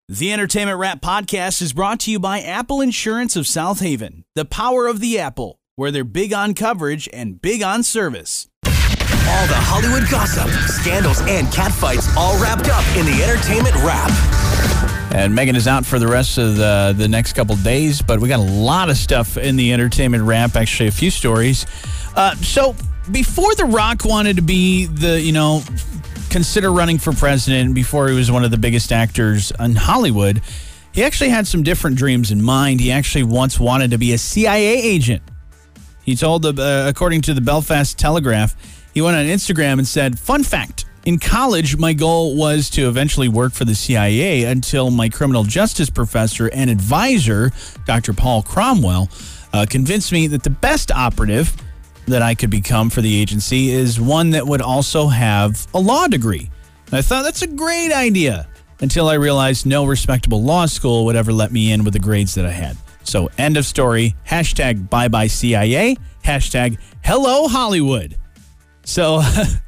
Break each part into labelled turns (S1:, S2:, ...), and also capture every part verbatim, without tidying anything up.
S1: The Entertainment Wrap Podcast is brought to you by Apple Insurance of South Haven. The power of the Apple, where they're big on coverage and big on service.
S2: All the Hollywood gossip, scandals, and catfights all wrapped up in the Entertainment Wrap.
S3: And Megan is out for the rest of the, the next couple days, but we got a lot of stuff in the Entertainment Wrap, actually a few stories. Uh, so before The Rock wanted to be the, you know, consider running for president, before he was one of the biggest actors in Hollywood, he actually had some different dreams in mind. He actually once wanted to be a C I A agent. He told, the, uh, according to the Belfast Telegraph, he went on Instagram and said, "Fun fact, in college, my goal was to eventually work for the C I A until my criminal justice professor and advisor, Doctor Paul Cromwell, uh, convinced me that the best operative that I could become for the agency is one that would also have a law degree." And I thought, that's a great idea, until I realized no respectable law school would ever let me in with the grades that I had. So end of story. Hashtag bye bye C I A. Hashtag hello Hollywood. So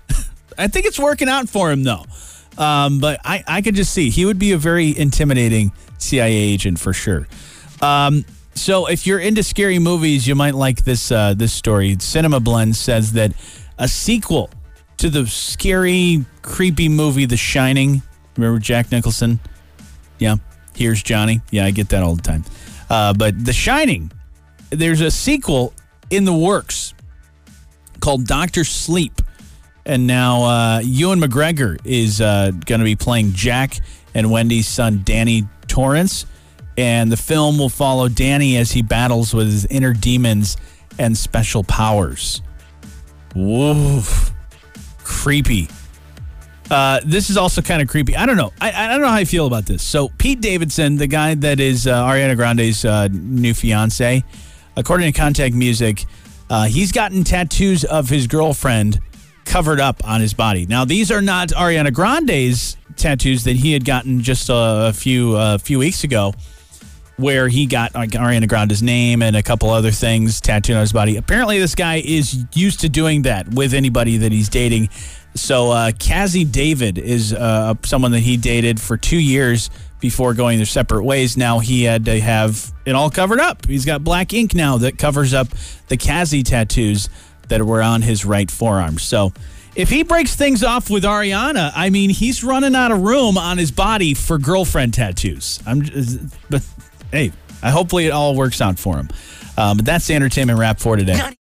S3: I think it's working out for him, though. Um, but I, I could just see he would be a very intimidating C I A agent for sure. Um, so if you're into scary movies, you might like this uh, this story. Cinema Blend says that a sequel to the scary, creepy movie The Shining. Remember Jack Nicholson? Yeah. Here's Johnny. Yeah, I get that all the time. Uh, but The Shining, there's a sequel in the works called Doctor Sleep. And now uh, Ewan McGregor is uh, going to be playing Jack and Wendy's son, Danny Torrance. And the film will follow Danny as he battles with his inner demons and special powers. Whoa. Creepy. Uh, this is also kind of creepy. I don't know. I, I don't know how I feel about this. So Pete Davidson, the guy that is uh, Ariana Grande's uh, new fiance, according to Contact Music, uh, he's gotten tattoos of his girlfriend covered up on his body. Now, these are not Ariana Grande's tattoos that he had gotten just a, a few a uh, few weeks ago, where he got like Ariana Grande's name and a couple other things tattooed on his body. Apparently, this guy is used to doing that with anybody that he's dating. So, uh, Cassie David is uh, someone that he dated for two years before going their separate ways. Now he had to have it all covered up. He's got black ink now that covers up the Cassie tattoos that were on his right forearm. So if he breaks things off with Ariana, I mean, he's running out of room on his body for girlfriend tattoos. I'm, just, but hey, I hopefully it all works out for him. Um, but that's the Entertainment Wrap for today.